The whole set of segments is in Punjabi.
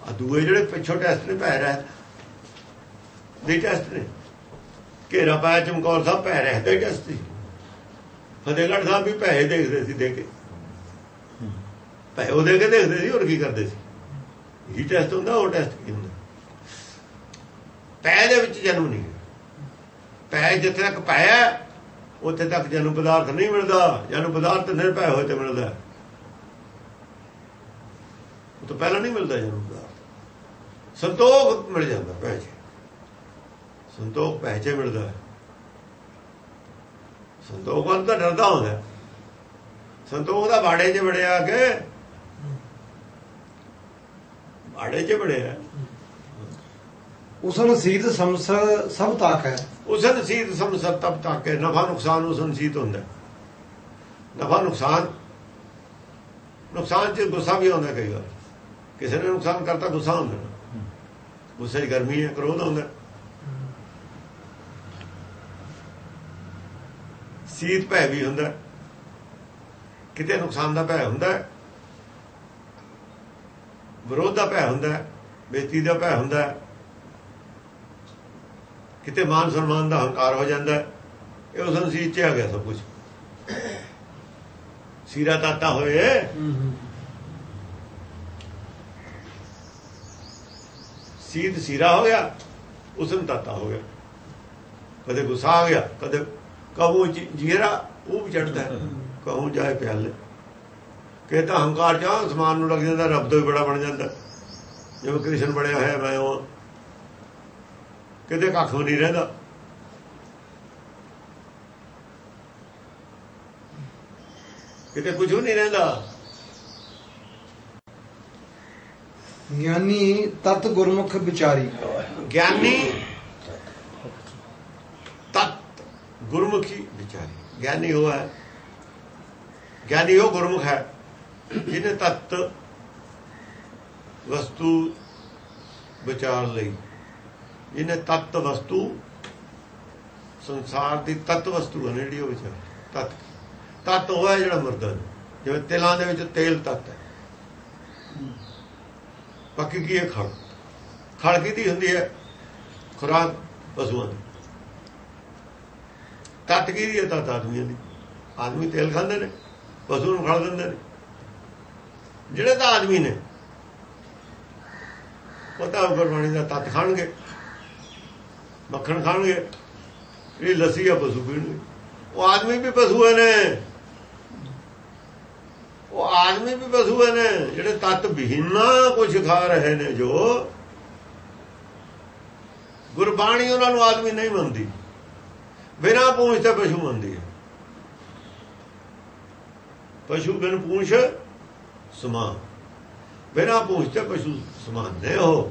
ਆ ਦੂਏ ਜਿਹੜੇ ਪਿੱਛੋਂ ਟੈਸਟ ਨੇ ਪੈ ਰਹਿਤ ਦੇ ਟੈਸਟ ਨੇ। ਘੇਰਾ ਪਾਇਆ ਚਮਕੌਰ ਸਾਹਿਬ ਪੈ ਰਹਿਤ ਦੇ ਟੈਸਟ ਸੀ। ਫਤਿਹਗੜ੍ਹ ਸਾਹਿਬ ਵੀ ਪੈਸੇ ਦੇਖਦੇ ਸੀ, ਦੇ ਕੇ ਪੈਸੇ ਉਹ ਦੇ ਕੇ ਦੇਖਦੇ ਸੀ। ਹੋਰ ਕੀ ਕਰਦੇ ਸੀ? ਇਹੀ ਟੈਸਟ ਹੁੰਦਾ। ਉਹ ਟੈਸਟ ਕੀ ਹੁੰਦਾ? ਪੈ ਦੇ ਵਿੱਚ ਜਨਮ ਨਹੀਂ। ਪੈ ਜਿੱਥੇ ਤੱਕ ਪਾਇਆ ਉੱਥੇ ਤੱਕ ਜਨਮ ਪਦਾਰਥ ਨਹੀਂ ਮਿਲਦਾ। ਜਨਮ ਪਦਾਰਥ ਨਿਰਭੈ ਹੋਏ ਤੇ ਮਿਲਦਾ, ਉਹ ਤੋਂ ਪਹਿਲਾਂ ਨਹੀਂ ਮਿਲਦਾ ਜਨਮ ਪਦਾਰਥ। ਸੰਤੋਖ ਮਿਲ ਜਾਂਦਾ ਪੈ 'ਚ, ਸੰਤੋਖ ਪੈ 'ਚ ਮਿਲਦਾ। ਸੰਤੋਖ ਤਾਂ ਡਰਦਾ ਹੁੰਦਾ। ਸੰਤੋਖ ਦਾ ਬਾੜੇ 'ਚ ਵੜਿਆ ਕੇ, ਬਾੜੇ 'ਚ ਵੜਿਆ। ਉਸ ਨਸੀਤ ਸਮਸਰ ਸਭ ਤਾਕ ਹੈ। ਉਸ ਨਸੀਤ ਸਮਸਰ ਤਬ ਤਾਕ ਹੈ। ਨਫਾ ਨੁਕਸਾਨ ਉਸ ਨਸੀਤ ਹੁੰਦਾ। ਨਫਾ ਨੁਕਸਾਨ, ਨੁਕਸਾਨ 'ਚ ਗੁੱਸਾ ਵੀ ਆਉਂਦਾ ਕਈ ਵਾਰ। ਕਿਸੇ ਨੇ ਨੁਕਸਾਨ ਕਰਤਾ ਗੁੱਸਾ ਹੁੰਦਾ। ਗੁੱਸੇ 'ਚ ਗਰਮੀ ਹੈ, ਕ੍ਰੋਧ ਹੁੰਦਾ। ਸੀਤ ਭੈ ਵੀ ਹੁੰਦਾ। ਕਿਤੇ ਨੁਕਸਾਨ ਦਾ ਭੈ ਹੁੰਦਾ, ਵਿਰੋਧ ਦਾ ਭੈ ਹੁੰਦਾ, ਬੇਇੱਜ਼ਤੀ ਦਾ ਭੈ ਹੁੰਦਾ, ਕਿਤੇ ਮਾਨ ਸਨਮਾਨ ਦਾ ਹੰਕਾਰ ਹੋ ਜਾਂਦਾ। ਇਹ ਉਸ ਨਸੀਤ 'ਚ ਆ ਗਿਆ ਸਭ ਕੁਝ। ਸੀਰਾ ਤਾਤਾ ਹੋਏ, ਸੀਤ ਸੀਰਾ ਹੋ ਗਿਆ, ਉਸ ਨੂੰ ਤਾਤਾ ਹੋ ਗਿਆ। ਕਦੇ ਗੁੱਸਾ ਆ ਗਿਆ, ਕਦੇ ਕਹੂ ਜੀਰਾ ਉਹ ਵੀ ਚੜਦਾ, ਕਹੂੰ ਜਾਏ ਪਿਆਲੇ। ਕਹਿੰਦਾ ਹੰਕਾਰ ਚ ਸਮਾਨ ਨੂੰ ਲੱਗ ਜਾਂਦਾ, ਰੱਬ ਤੋਂ ਵੀ ਬੜਾ ਬਣ ਜਾਂਦਾ। ਜਿਵੇਂ ਕ੍ਰਿਸ਼ਨ ਬਣਿਆ ਹੋਇਆ ਮੈਂ ਉਹ, ਕਿਤੇ ਕੱਖ ਵੀ ਨਹੀਂ ਰਹਿੰਦਾ। ਕਿਤੇ ਕੁਝ ਵੀ ਨਹੀਂ ਰਹਿੰਦਾ। ਗਿਆਨੀ ਤਤ ਗੁਰਮੁਖ ਵਿਚਾਰੀ। ਗਿਆਨੀ ਤਤ ਗੁਰਮੁਖੀ ਵਿਚਾਰੀ। ਗਿਆਨੀ ਉਹ ਹੈ, ਗਿਆਨੀ ਉਹ ਗੁਰਮੁਖ ਹੈ ਜਿਹਨੇ ਤਤ ਵਸਤੂ ਵਿਚਾਰ ਲਈ, ਜਿਹਨੇ ਤਤ ਵਸਤੂ ਸੰਸਾਰ ਦੀ ਤਤ ਵਸਤੂ ਹੈ ਜਿਹੜੀ ਉਹ ਵਿਚਾਰ। ਤਤ ਤਤ ਉਹ ਹੈ ਜਿਹੜਾ ਮੁਰਦਾ। ਜਿਵੇਂ ਤਿਲਾਂ ਦੇ ਵਿੱਚ ਤੇਲ ਤਤ ਹੈ। ਬਾਕੀ ਕੀ ਹੈ? ਖਲ। ਖਲ ਕਿਹਦੀ ਹੁੰਦੀ ਹੈ? ਖੁਰਾਕ ਪਸ਼ੂਆਂ ਦੀ। ਤਤ ਕਿਹਦੀ ਹੈ? ਤਤ ਆਦਮੀਆਂ ਦੀ। ਆਦਮੀ ਤੇਲ ਖਾਂਦੇ ਨੇ, ਪਸ਼ੂ ਨੂੰ ਖਲ ਦਿੰਦੇ ਨੇ। ਜਿਹੜੇ ਤਾਂ ਆਦਮੀ ਨੇ ਉਹ ਤਾਂ ਗੁਰਬਾਣੀ ਦਾ ਤਤ ਖਾਣਗੇ, ਮੱਖਣ ਖਾਣਗੇ। ਇਹ ਲੱਸੀ ਆ ਪਸ਼ੂ ਪੀਣਗੇ। ਉਹ ਆਦਮੀ ਵੀ ਪਸ਼ੂ ਨੇ, ਉਹ ਆਦਮੀ ਵੀ ਪਸ਼ੂ ਨੇ ਜਿਹੜੇ ਤਤ ਵਿਹੀਨਾ ਕੁਝ ਖਾ ਰਹੇ ਨੇ। ਜੋ ਗੁਰਬਾਣੀ ਉਹਨਾਂ ਨੂੰ ਆਦਮੀ ਨਹੀਂ ਮੰਨਦੀ, ਬਿਨਾਂ ਪੂੰਛ ਤੇ ਪਸ਼ੂ ਮੰਨਦੀ ਹੈ। ਪਸ਼ੂ ਬਿਨ ਪੂੰਛ ਸਮਾਨ, ਬਿਨਾਂ ਪੂੰਛ ਤੇ ਪਸ਼ੂ ਸਮਾਨ ਨੇ। ਉਹ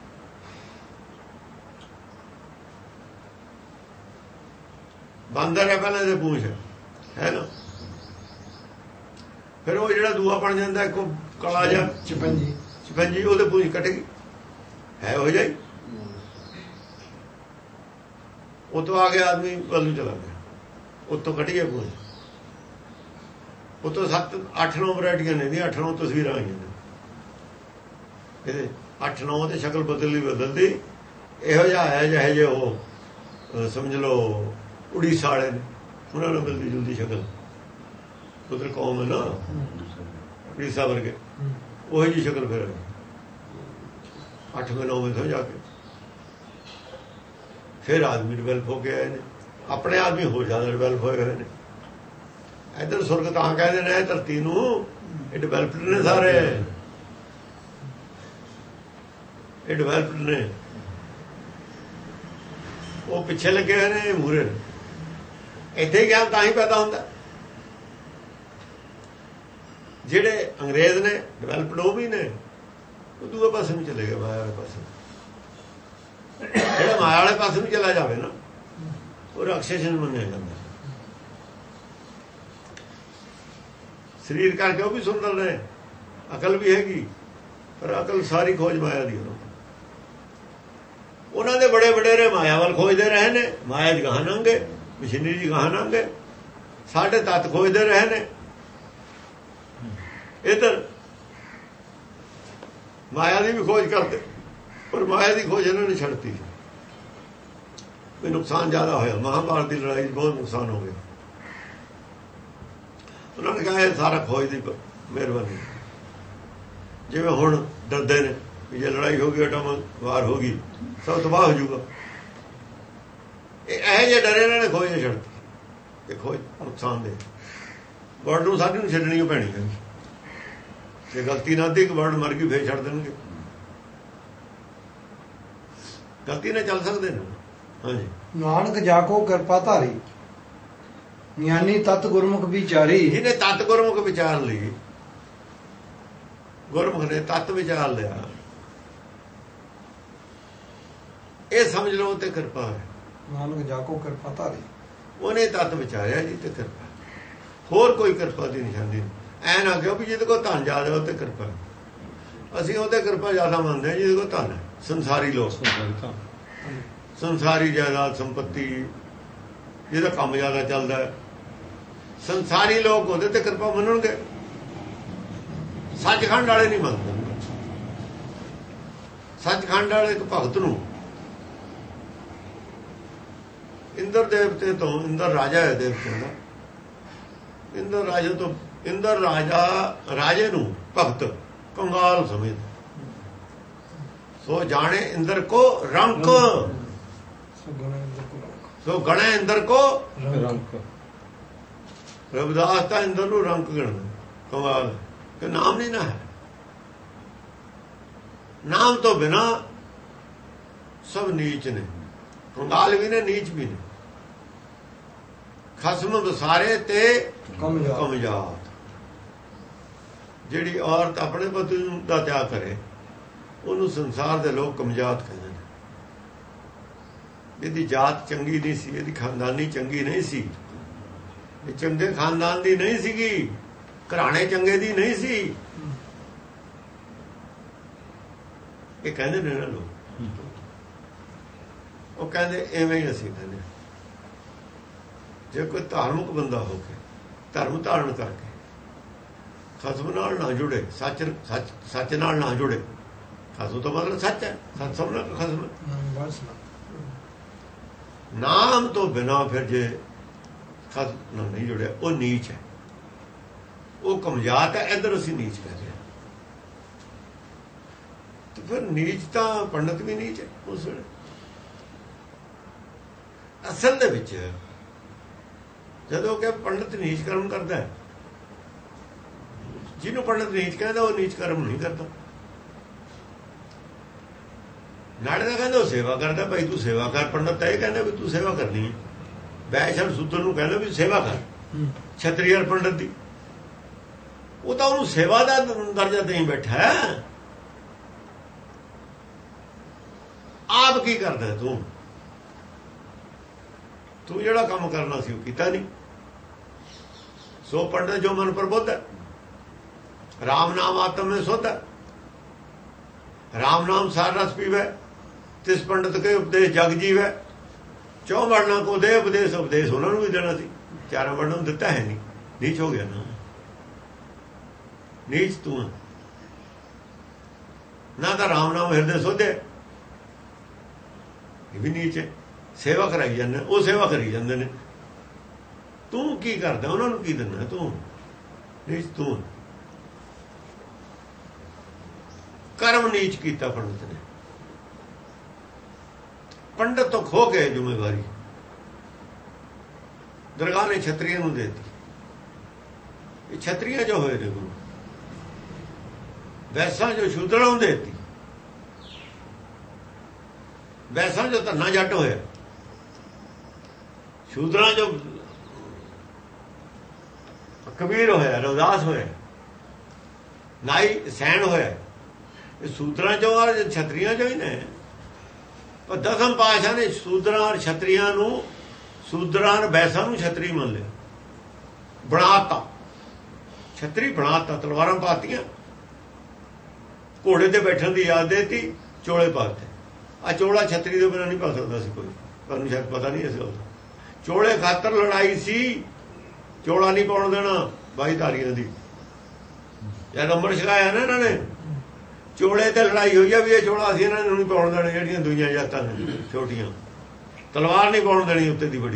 ਬਾਂਦਰ ਹੈ ਪਹਿਲਾਂ ਦੇ ਪੂੰਛ ਹੈ ਨਾ, ਫਿਰ ਉਹ ਜਿਹੜਾ ਦੂਆ ਬਣ ਜਾਂਦਾ ਇੱਕ ਕਲਾ ਜਾ ਚਪੰਜੀ, ਚਪੰਜੀ ਉਹਦੇ ਪੂੰਛ ਕੱਟੇਗੀ ਹੈ ਹੋ ਜਾਈ। ਉਹ ਤੋਂ ਆ ਗਿਆ ਆਦਮੀ ਵੱਲ ਨੂੰ ਚਲਾ ਗਿਆ, ਉੱਤੋਂ ਕੱਟੀਏ ਪੂੰਛ। ਉਹ ਤੋਂ 7-8-9 ਵੈਰਾਈਟੀਆਂ ਨੇ, 8-9 ਤਸਵੀਰਾਂ ਆਈਆਂ ਨੇ ਇਹਦੇ। 8-9 ਤੇ ਸ਼ਕਲ ਬਦਲਦੀ ਇਹੋ ਜਿਹਾ ਹੈ ਜਿਹੇ ਜੇ ਉਹ ਸਮਝ ਲਓ ਉੜੀਸਾ ਵਾਲੇ ਨੇ, ਉਹਨਾਂ ਨੂੰ ਮਿਲਦੀ ਜੁਲਦੀ ਸ਼ਕਲ। ਉਧਰ ਕੌਮ ਹੈ ਨਾ ਉੜੀਸਾ ਵਰਗੇ, ਉਹੀ ਜਿਹੀ ਸ਼ਕਲ ਫਿਰ 8ਵੇਂ-9ਵੇਂ ਤੋਂ ਜਾ ਕੇ ਫਿਰ ਆਦਮੀ ਡਿਵੈਲਪ ਹੋ ਕੇ ਆਏ ਨੇ। ਆਪਣੇ ਆਦਮੀ ਹੋਰ ਜ਼ਿਆਦਾ ਡਿਵੈਲਪ ਹੋਏ ਹੋਏ ਨੇ। ਇੱਧਰ ਸੁਰਗ ਤਾਂ ਕਹਿੰਦੇ ਨੇ ਧਰਤੀ ਨੂੰ, ਇਹ ਡਿਵੈਲਪਡ ਨੇ ਸਾਰੇ, ਇਹ ਡਿਵੈਲਪਡ ਨੇ। ਉਹ ਪਿੱਛੇ ਲੱਗੇ ਹੋਏ ਨੇ, ਮੂਹਰੇ ਨੇ। ਇੱਥੇ ਗਿਆਨ ਤਾਂ ਹੀ ਪੈਦਾ ਹੁੰਦਾ। ਜਿਹੜੇ ਅੰਗਰੇਜ਼ ਨੇ ਡਿਵੈਲਪਡ ਉਹ ਵੀ ਨੇ, ਉਹ ਦੂਏ ਪਾਸੇ ਨੂੰ ਚਲੇ ਗਏ, ਮਾਇਆ ਵਾਲੇ ਪਾਸੇ। ਜਿਹੜਾ ਮਾਇਆ ਵਾਲੇ ਪਾਸੇ ਨੂੰ ਚਲਾ ਜਾਵੇ ਨਾ, ਉਹ ਰਾਖਸ਼ ਮੰਨਿਆ ਜਾਂਦਾ। ਸਰੀਰ ਕਰਕੇ ਉਹ ਵੀ ਸੁੰਦਰ ਨੇ, ਅਕਲ ਵੀ ਹੈਗੀ, ਪਰ ਅਕਲ ਸਾਰੀ ਖੋਜ ਮਾਇਆ ਦੀ। ਉਹਨਾਂ ਦੇ ਬੜੇ ਵਡੇਰੇ ਮਾਇਆ ਵੱਲ ਖੋਜਦੇ ਰਹੇ ਨੇ। ਮਾਇਆ ਦੀ ਗਾਹਾਂ ਲੰਘੇ, ਮਸ਼ੀਨਰੀ ਦੀ ਗਾਹਾਂ ਲੰਘੇ। ਸਾਡੇ ਤੱਤ ਖੋਜਦੇ ਰਹੇ ਨੇ ਇੱਧਰ। ਮਾਇਆ ਦੀ ਵੀ ਖੋਜ ਕਰਦੇ, ਪਰ ਮਾਇਆ ਦੀ ਖੋਜ ਇਹਨਾਂ ਨੇ ਛੱਡਤੀ। ਵੀ ਨੁਕਸਾਨ ਜ਼ਿਆਦਾ ਹੋਇਆ, ਮਹਾਭਾਰਤ ਦੀ ਲੜਾਈ 'ਚ ਬਹੁਤ ਨੁਕਸਾਨ ਹੋ ਗਿਆ। ਉਹਨਾਂ ਨੇ ਕਿਹਾ ਇਹ ਸਾਰਾ ਖੋਜ ਦੀ ਮਿਹਰਬਾਨੀ। ਜਿਵੇਂ ਹੁਣ ਡਰਦੇ ਨੇ ਵੀ ਜੇ ਲੜਾਈ ਹੋ ਗਈ, ਐਟਮ ਵਾਰ ਹੋ ਗਈ, ਸਭ ਤਬਾਹ ਹੋ ਜਾਊਗਾ। ਇਹੋ ਜਿਹੇ ਡਰੇ ਇਹਨਾਂ ਨੇ ਖੋਜ ਛੱਡਤੀ। ਇਹ ਖੋਜ ਨੁਕਸਾਨ ਦੇ ਵਰਡ ਨੂੰ ਸਾਡੀ ਨੂੰ ਛੱਡਣੀ ਪੈਣੀ ਹੈ। ਜੇ ਗਲਤੀ ਨਾ ਦੀ ਇੱਕ ਵਰਡ ਮਰ ਗਈ ਫੇਰ ਛੱਡ ਦੇਣਗੇ। ਗਲਤੀ ਨਾਲ ਚੱਲ ਸਕਦੇ ਨੇ। ਹਾਂਜੀ, ਨਾਨਕ ਜਾਕੋ ਕਿਰਪਾ ਧਾਰੀ, ਗਿਆਨੀ ਤਤ ਗੁਰਮੁਖ ਵਿਚਾਰੀ। ਜਿਹਨੇ ਤਤ ਗੁਰਮੁਖ ਵਿਚਾਰ ਲਈ, ਗੁਰਮੁਖ ਨੇ ਤਤ ਵਿਚਾਰ ਲਿਆ, ਇਹ ਸਮਝ ਲਓ ਤੇ ਕਿਰਪਾ ਹੈ। ਨਾਨਕ ਜਾਕੋ ਕਿਰਪਾ ਧਾਰੀ, ਉਹਨੇ ਤਤ ਵਿਚਾਰਿਆ ਜੀ ਤੇ ਕਿਰਪਾ। ਹੋਰ ਕੋਈ ਕਿਰਪਾ ਦੀ ਨਿਸ਼ਾਨੀ ਐ ਨਾ ਕਿਉਂ ਵੀ ਜਿਹਦੇ ਕੋਲ ਧਨ ਜ਼ਿਆਦਾ ਉਹ ਤੇ ਕਿਰਪਾ। ਅਸੀਂ ਉਹਦੇ ਕਿਰਪਾ ਜ਼ਿਆਦਾ ਮੰਨਦੇ ਹਾਂ ਜਿਹਦੇ ਕੋਲ ਧਨ ਹੈ। ਸੰਸਾਰੀ ਲੋਕ, ਸੰਸਾਰੀ ਜਾਇਦਾਦ ਸੰਪत्ति, ਜਿਹਦਾ ਕੰਮ ਜ਼ਿਆਦਾ ਚੱਲਦਾ ਹੈ, ਸੰਸਾਰੀ ਲੋਕ ਉਹਦੇ ਤੇ ਕਿਰਪਾ ਮੰਨਣਗੇ। ਸੱਚਖੰਡ ਵਾਲੇ ਨਹੀਂ ਮੰਨਦੇ। ਸੱਚਖੰਡ ਵਾਲੇ ਇੱਕ ਭਗਤ ਨੂੰ ਇੰਦਰ ਦੇਵਤੇ ਤੋਂ, ਇੰਦਰ ਰਾਜਾ ਹੈ ਦੇਵਤੇ ਦਾ, ਇੰਦਰ ਰਾਜੇ ਤੋਂ, ਇੰਦਰ ਰਾਜਾ ਰਾਜੇ ਨੂੰ ਭਗਤ ਕੰਗਾਲ ਸਮਝਦਾ। ਸੋ ਜਾਣੇ ਇੰਦਰ ਕੋ ਰੰਕ, ਸੋ ਗਣੇ ਇੰਦਰ ਕੋ ਰੰਕ। ਰਵਿਦਾਸ ਤਾਂ ਇੰਦਰ ਨੂੰ ਰੰਕ ਗਣਦਾ, ਕੰਗਾਲ ਕਿ ਨਾਮ ਨਹੀਂ ਨਾ ਹੈ। ਨਾਮ ਤੋਂ ਬਿਨਾ ਸਭ ਨੀਚ ਨੇ, ਕੰਗਾਲ ਵੀ ਨੇ, ਨੀਚ ਵੀ ਨੇ। ਖਸਮ ਵਸਾਰੇ ਤੇ ਕਮਜਾਤ। ਜਿਹੜੀ ਔਰਤ ਆਪਣੇ ਪਤੀ ਦਾ ਤਿਆਗ ਕਰੇ ਉਹਨੂੰ ਸੰਸਾਰ ਦੇ ਲੋਕ ਕਮਜਾਤ ਕਹਿੰਦੇ ਨੇ। ਇਹਦੀ ਜਾਤ ਚੰਗੀ ਨਹੀਂ ਸੀ, ਇਹਦੀ ਖਾਨਦਾਨੀ ਚੰਗੀ ਨਹੀਂ ਸੀ, ਇਹ ਚੰਗੇ ਖਾਨਦਾਨ ਦੀ ਨਹੀਂ ਸੀਗੀ, ਘਰਾਣੇ ਚੰਗੇ ਦੀ ਨਹੀਂ ਸੀ। ਇਹ ਕਹਿੰਦੇ ਨੇ ਨਾ ਲੋਕ। ਉਹ ਕਹਿੰਦੇ ਐਵੇਂ ਹੀ ਅਸੀਂ ਕਹਿੰਦੇ। ਜੇ ਕੋਈ ਧਾਰਮਿਕ ਬੰਦਾ ਹੋ ਕੇ ਧਰਮ ਧਾਰਨ ਕਰਕੇ ਖਸਮ ਨਾਲ ਨਾ ਜੁੜੇ, ਸੱਚ ਨਾਲ ਨਾ ਜੁੜੇ, ਖਸਮ ਤੋਂ ਮਤਲਬ ਸੱਚ ਹੈ, ਸੱਚ ਸਭ ਨਾਲ ਖਸਮ ਹੈ। ਨਾਮ ਤੋਂ ਬਿਨਾਂ ਫਿਰ ਜੇ ਖਸਮ ਨਾਲ ਨਹੀਂ ਜੁੜਿਆ ਉਹ ਨੀਚ ਹੈ, ਉਹ ਕਮਜ਼ਾਤ ਹੈ। ਇੱਧਰ ਅਸੀਂ ਨੀਚ ਕਰ ਰਹੇ ਹਾਂ। ਤੇ ਫਿਰ ਨੀਚ ਤਾਂ ਪੰਡਤ ਵੀ ਨੀਚ ਹੈ ਉਸ ਵੇਲੇ। ਅਸਲ ਦੇ ਵਿੱਚ ਜਦੋਂ ਕਿ ਪੰਡਤ ਨੀਚ ਕਰਮ ਕਰਦਾ ਹੈ, ਜਿਹਨੂੰ ਪੰਡਤ ਨੀਚ ਕਹਿੰਦਾ ਉਹ ਨੀਚ ਕਰਮ ਨਹੀਂ ਕਰਦਾ। ਨਾਲੇ ਦਾ ਕਹਿੰਦਾ ਉਹ ਸੇਵਾ ਕਰਦਾ। ਭਾਈ ਤੂੰ ਸੇਵਾ ਕਰ। ਪੰਡਤ ਤਾਂ ਇਹ ਕਹਿੰਦਾ ਵੀ ਤੂੰ ਸੇਵਾ ਕਰਨੀ ਹੈ। ਵੈਸ਼ਣ ਸੂਦਰ ਨੂੰ ਕਹਿੰਦਾ ਵੀ ਸੇਵਾ ਕਰ। ਛਤਰੀ ਔਰ ਪੰਡਤ ਦੀ ਉਹ ਤਾਂ ਉਹਨੂੰ ਸੇਵਾ ਦਾ ਦਰਜਾ ਦੇਈ ਬੈਠਾ ਹੈ। ਆਪ ਕੀ ਕਰਦਾ ਤੂੰ ਜਿਹੜਾ ਕੰਮ ਕਰਨਾ ਸੀ ਉਹ ਕੀਤਾ ਨਹੀਂ। ਸੋ ਪੰਡਤ ਜੋ ਮਨ ਪ੍ਰਬੁੱਧ ਹੈ, ਰਾਮ ਨਾਮ ਆਤਮ में ਸੁਧ ਹੈ, ਰਾਮ ਨਾਮ ਸਾਰ ਰਸ ਪੀਵੇ, ਤਿਸ ਪੰਡਤ ਕੇ ਉਪਦੇਸ਼ ਜਗ ਜੀਵੇ। 4 ਵਰਨਾਂ ਕੋ ਦੇ ਉਪਦੇਸ਼, ਉਪਦੇਸ਼ ਉਹਨਾਂ ਨੂੰ ਵੀ ਦੇਣਾ ਸੀ, 4 ਵਰਨਾਂ ਨੂੰ ਦਿੱਤਾ ਹੈ ਨਹੀਂ। ਨੀਚ ਹੋ ਗਿਆ ਨਾ, ਨੀਚ ਤੂੰ ਨਾ ਤਾਂ ਰਾਮ ਨਾਮ ਹਿਰਦੇ ਸੋਧੇ, ਇਹ ਵੀ ਨੀਚ ਹੈ। ਸੇਵਾ ਕਰਾਈ ਜਾਂਦੇ, ਉਹ ਸੇਵਾ ਕਰੀ ਜਾਂਦੇ ਨੇ। ਤੂੰ ਕੀ ਕਰਦਾ, ਉਹਨਾਂ ਨੂੰ ਕੀ ਦਿੰਦਾ ਤੂੰ? ਨੀਚ ਤੂੰ। ਕਰਮ ਨੀਚ ਕੀਤਾ ਪੰਡਤ ਨੇ। ਪੰਡਤ ਤੋਂ ਖੋ ਗਏ ਜ਼ਿੰਮੇਵਾਰੀ, ਦਰਗਾਹ ਨੇ ਛਤਰੀਆਂ ਨੂੰ ਦੇ ਦਿੱਤੀ। ਇਹ ਛਤਰੀਆਂ ਜੋ ਹੋਏ ਨੇ ਗੁਰੂ, ਵੈਸਾਂ ਜੋ ਸ਼ੂਦਰਾਂ ਨੂੰ ਦੇ ਦਿੱਤੀ। ਵੈਸਾਂ ਜੋ ਧੰਨਾ ਜੱਟ ਹੋਇਆ, ਸ਼ੂਦਰਾਂ ਜੋ ਕਬੀਰ ਹੋਇਆ, ਰਵਿਦਾਸ ਹੋਇਆ, ਨਾਈ ਸੈਣ ਹੋਇਆ। ਇਹ ਸ਼ੂਦਰਾਂ ਚੋਂ ਔਰ ਛਤਰੀਆਂ ਚੋਂ ਹੀ ਨੇ। ਪਰ ਦਸਮ ਪਾਤਸ਼ਾਹ ਨੇ ਸ਼ੂਦਰਾਂ ਔਰ ਛਤਰੀਆਂ ਨੂੰ, ਸ਼ੂਦਰਾਂ ਔਰ ਵੈਸਾਂ ਨੂੰ ਛਤਰੀ ਮੰਨ ਲਿਆ, ਬਣਾਤਾ। ਛਤਰੀ ਬਣਾਤਾ, ਤਲਵਾਰਾਂ ਪਾਤੀਆਂ, ਘੋੜੇ ਤੇ ਬੈਠਣ ਦੀ ਯਾਦ ਦੇਤੀ, ਚੋਲੇ ਪਾਤੇ। ਆ ਚੋਲਾ ਛਤਰੀ ਦੇ ਬਿਨਾਂ ਨਹੀਂ ਪਾ ਸਕਦਾ ਸੀ ਕੋਈ, ਤੁਹਾਨੂੰ ਸ਼ਾਇਦ ਪਤਾ ਨਹੀਂ ਇਸ ਗੱਲ ਦਾ। ਚੋਲੇ ਖਾਤਰ ਲੜਾਈ ਸੀ, ਚੋਲਾ ਨਹੀਂ ਪਾਉਣ ਦੇਣਾ ਬਾਈ ਧਾਰੀਆਂ ਦੀ। ਜਦ ਅੰਮ੍ਰਿਤ ਛਕਾਇਆ ਨਾ ਇਹਨਾਂ ਨੇ, ਚੋਲੇ ਤੇ ਲੜਾਈ ਹੋਈ ਆ ਵੀ ਇਹ ਚੋਲਾ ਅਸੀਂ ਇਹਨਾਂ ਨੂੰ ਨਹੀਂ ਪਾਉਣ ਦੇਣੇ, ਜਿਹੜੀਆਂ ਦੂਈਆਂ ਜਾਤਾਂ ਨੇ ਛੋਟੀਆਂ, ਤਲਵਾਰ ਨਹੀਂ ਪਾਉਣ ਦੇਣੀ ਉੱਤੇ ਦੀ ਬੜੀ।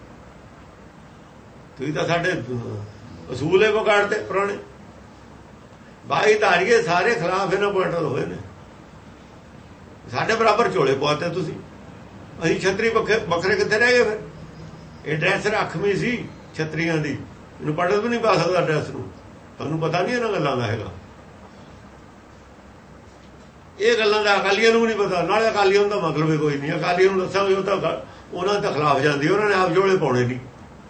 ਤੁਸੀਂ ਤਾਂ ਸਾਡੇ ਅਸੂਲ ਇਹ ਵਿਗਾੜਦੇ ਪੁਰਾਣੇ। ਬਾਈ ਧਾਰੀਏ ਸਾਰੇ ਖਿਲਾਫ ਇਹਨਾਂ ਪੁਆਇੰਟਰ ਹੋਏ ਨੇ। ਸਾਡੇ ਬਰਾਬਰ ਚੋਲੇ ਪਵਾਤੇ ਤੁਸੀਂ, ਅਸੀਂ ਛਤਰੀ ਵੱਖਰੇ ਕਿੱਥੇ ਰਹਿ ਗਏ ਫਿਰ? ਇਹ ਡਰੈਸ ਰੱਖਵੀਂ ਸੀ ਛਤਰੀਆਂ ਦੀ, ਇਹਨੂੰ ਪੰਡਤ ਵੀ ਨਹੀਂ ਪਾ ਸਕਦਾ ਡਰੈਸ ਨੂੰ। ਤੁਹਾਨੂੰ ਪਤਾ ਨਹੀਂ ਇਹਨਾਂ ਗੱਲਾਂ ਦਾ ਹੈਗਾ। ਇਹ ਗੱਲਾਂ ਦਾ ਅਕਾਲੀਆਂ ਨੂੰ ਵੀ ਨਹੀਂ ਪਤਾ, ਨਾਲੇ ਅਕਾਲੀਆਂ ਦਾ ਮਤਲਬ ਕੋਈ ਨਹੀਂ। ਅਕਾਲੀਆਂ ਨੂੰ ਦੱਸਾਂਗੇ ਉਹ ਤਾਂ ਉਹਨਾਂ ਦੇ ਖਿਲਾਫ ਜਾਂਦੀ, ਉਹਨਾਂ ਨੇ ਆਪ ਜੋੜੇ ਪਾਉਣੇ ਨਹੀਂ,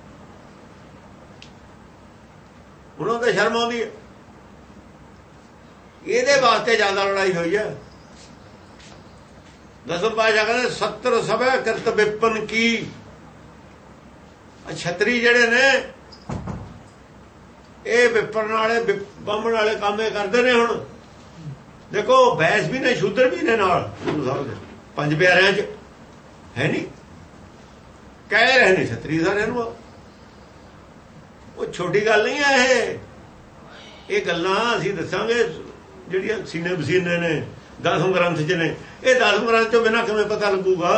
ਉਹਨਾਂ ਦਾ ਸ਼ਰਮ ਆਉਂਦੀ ਹੈ। ਇਹਦੇ ਵਾਸਤੇ ਜ਼ਿਆਦਾ ਲੜਾਈ ਹੋਈ ਹੈ। ਦਸਮ ਪਾਤਸ਼ਾਹ ਕਹਿੰਦੇ 70 ਸਭੈ ਕਿਰਤ ਵਿਪਨ ਕੀ। ਛਤਰੀ ਜਿਹੜੇ ਨੇ ਇਹ ਵਿਪਨ ਵਾਲੇ ਬੰਮਣ ਵਾਲੇ ਕੰਮ ਇਹ ਕਰਦੇ ਨੇ। ਹੁਣ ਦੇਖੋ ਬੈਸ ਵੀ ਨੇ, ਸ਼ੂਦਰ ਵੀ ਨੇ ਨਾਲ ਗੁਰੂ ਸਾਹਿਬ ਦੇ 5 ਪਿਆਰਿਆਂ ਚ ਹੈ ਨਹੀਂ, ਕਹਿ ਰਹੇ ਨੇ ਛਤਰੀ ਸਾਰਿਆਂ ਨੂੰ। ਉਹ ਛੋਟੀ ਗੱਲ ਨਹੀਂ ਹੈ ਇਹ ਗੱਲਾਂ ਅਸੀਂ ਦੱਸਾਂਗੇ ਜਿਹੜੀਆਂ ਸੀਨੇ ਬਸੀਨੇ ਨੇ 10 ਗ੍ਰੰਥ ਚ ਨੇ। ਇਹ 10 ਗ੍ਰੰਥ ਤੋਂ ਬਿਨਾਂ ਕਿਵੇਂ ਪਤਾ ਲੱਗੂਗਾ?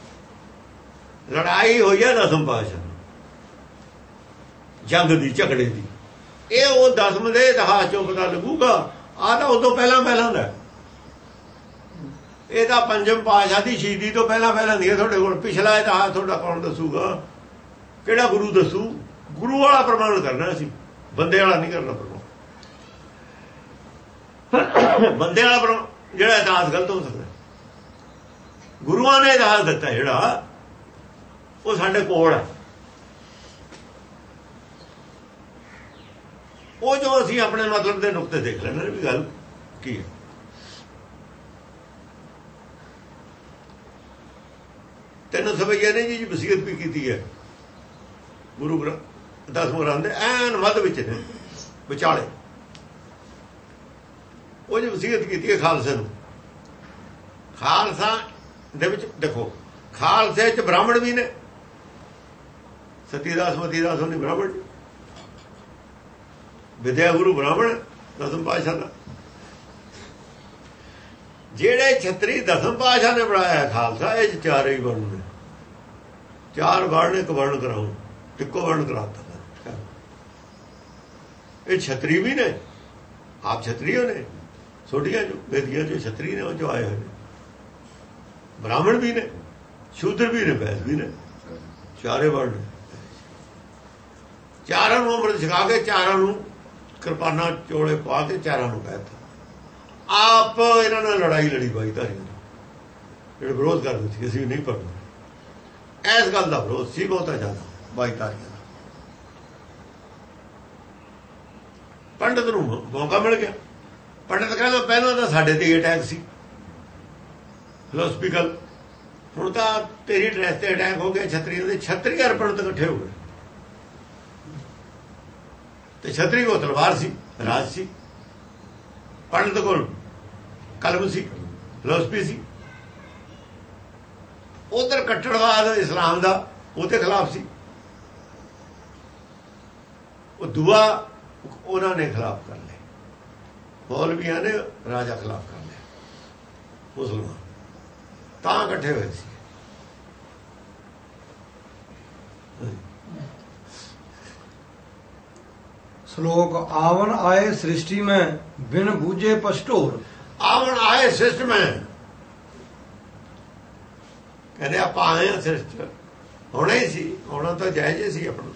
ਲੜਾਈ ਹੋਈ ਹੈ 10 ਪਾਤਸ਼ਾਹ ਜੰਗ ਦੀ, ਝਗੜੇ ਦੀ। ਇਹ ਉਹ 10ਵੇਂ ਦੇ ਇਤਿਹਾਸ ਚੋਂ ਪਤਾ ਲੱਗੂਗਾ। ਆਹ ਤਾਂ ਉਦੋਂ ਪਹਿਲਾਂ ਦਾ, ਇਹ ਤਾਂ 5ਵੇਂ ਪਾਤਸ਼ਾਹ ਦੀ ਸ਼ਹੀਦੀ ਤੋਂ ਪਹਿਲਾਂ ਦੀ ਹੈ। ਤੁਹਾਡੇ ਕੋਲ ਪਿਛਲਾ ਇਤਿਹਾਸ ਤੁਹਾਡਾ ਕੌਣ ਦੱਸੂਗਾ? ਕਿਹੜਾ ਗੁਰੂ ਦੱਸੂ? ਗੁਰੂ ਵਾਲਾ ਪ੍ਰਮਾਣ ਕਰਨਾ ਸੀ, ਬੰਦੇ ਵਾਲਾ ਨਹੀਂ ਕਰਨਾ ਪ੍ਰਮਾਣ। ਬੰਦੇ ਵਾਲਾ ਪ੍ਰਮਾਣ ਜਿਹੜਾ ਇਤਿਹਾਸ ਗਲਤ ਹੋ ਸਕਦਾ। ਗੁਰੂਆਂ ਨੇ ਇਤਿਹਾਸ ਦਿੱਤਾ ਜਿਹੜਾ, ਉਹ ਸਾਡੇ ਕੋਲ ਹੈ। ਉਹ ਜੋ ਅਸੀਂ ਆਪਣੇ ਮਤਲਬ ਦੇ ਨੁਕਤੇ ਦੇਖ ਲੈਣੇ ਵੀ ਗੱਲ ਕੀ ਹੈ। ਤਿੰਨ ਸਵਈਏ ਨੇ ਜੀ ਵਸੀਅਤ ਵੀ ਕੀਤੀ ਹੈ ਗੁਰੂ ਗ੍ਰੰਥ 10 ਗ੍ਰੰਥ ਦੇ ਐਨ ਮੱਧ ਵਿੱਚ ਨੇ, ਵਿਚਾਲੇ ਉਹ ਜੀ ਵਸੀਅਤ ਕੀਤੀ ਹੈ ਖਾਲਸੇ ਨੂੰ। ਖਾਲਸਾ ਦੇ ਵਿੱਚ ਦੇਖੋ, ਖਾਲਸੇ ਚ ਬ੍ਰਾਹਮਣ ਵੀ ਨੇ, ਸਤੀਦਾਸ ਮਤੀਦਾਸ ਉਹਨੇ ਬ੍ਰਾਹਮਣ, ਵਿਦਿਆ ਗੁਰੂ ਬ੍ਰਾਹਮਣ 10ਵੇਂ ਪਾਤਸ਼ਾਹ ਦਾ। ਜਿਹੜੇ ਛਤਰੀ 10ਵੇਂ ਪਾਤਸ਼ਾਹ ਨੇ ਬਣਾਇਆ ਖਾਲਸਾ, ਇਹ 4 ਹੀ ਵਰਣ ਨੇ। 4 ਵਰਣ ਇੱਕ ਵਰਣ ਕਰਾਉ, ਇੱਕੋ ਵਰਣ ਕਰਾਤਾ। ਇਹ ਛਤਰੀ ਵੀ ਨੇ, ਆਪ ਛਤਰੀ ਨੇ, ਛੋਟੀਆਂ ਜੋ ਬੇਦੀਆਂ ਜੋ ਛਤਰੀ ਨੇ ਉਹ ਜੋ ਆਏ ਹੋਏ ਨੇ। ਬ੍ਰਾਹਮਣ ਵੀ ਨੇ, ਸ਼ੂਦਰ ਵੀ ਨੇ, ਬੈਸ ਵੀ ਨੇ, 4 ਵਰਣ। 4 ਨੂੰ ਅੰਮ੍ਰਿਤ ਛਕਾ ਕੇ 4 ਨੂੰ ਕਿਰਪਾਨਾਂ ਚੋਲੇ ਪਾ ਕੇ 4 ਨੂੰ ਕਹਿਤਾ। ਆਪ ਇਹਨਾਂ ਨਾਲ ਲੜਾਈ ਲੜੀ ਬਾਈ ਧਾਰੀਆਂ ਜਿਹੜੇ ਵਿਰੋਧ ਕਰਦੇ ਸੀ, ਅਸੀਂ ਨਹੀਂ ਪੜ੍ਹਨਾ। ਇਸ ਗੱਲ ਦਾ ਵਿਰੋਧ ਸੀ ਬਹੁਤਾ ਜ਼ਿਆਦਾ ਬਾਈ ਧਾਰੀਆਂ ਦਾ। ਪੰਡਤ ਨੂੰ ਮੌਕਾ ਮਿਲ ਗਿਆ। ਪੰਡਤ ਕਹਿੰਦਾ ਪਹਿਲਾਂ ਤਾਂ ਸਾਡੇ ਤੇ ਅਟੈਕ ਸੀ ਫਿਲਾਸਫੀਕਲ, ਹੁਣ ਤਾਂ ਤੇਰੀ ਡਰੈਸ ਤੇ ਅਟੈਕ ਹੋ ਗਿਆ ਛਤਰੀਆਂ ਦੇ। ਛਤਰੀ ਅਰ ਪੰਡਤ ਇਕੱਠੇ ਹੋ ਗਏ ਤੇ ਛਤਰੀ ਕੋਲ ਤਲਵਾਰ ਸੀ, ਰਾਜ ਸੀ। ਪੰਡਤ ਕੋਲ ਕਲਮ ਸੀ, ਫਿਲਾਸਫੀ ਸੀ। ਉਧਰ ਕੱਟੜਵਾਦ ਇਸਲਾਮ ਦਾ ਉਹਦੇ ਖਿਲਾਫ ਸੀ। ਉਹ ਦੁਆ ਉਹਨਾਂ ਨੇ ਖਿਲਾਫ ਕਰ ਲਿਆ, ਮੌਲਵੀਆਂ ਨੇ ਰਾਜਾ ਖਿਲਾਫ ਕਰ ਲਿਆ, ਮੁਸਲਮਾਨ ਤਾਂ ਇਕੱਠੇ ਹੋਏ ਸੀ। श्लोक आवन आए सृष्टि में बिन बूझे पष्टोर। आवन आए सृष्टि में, कहने आप आए हैं सृष्टि होना ही सी, होना तो जायज सी अपना।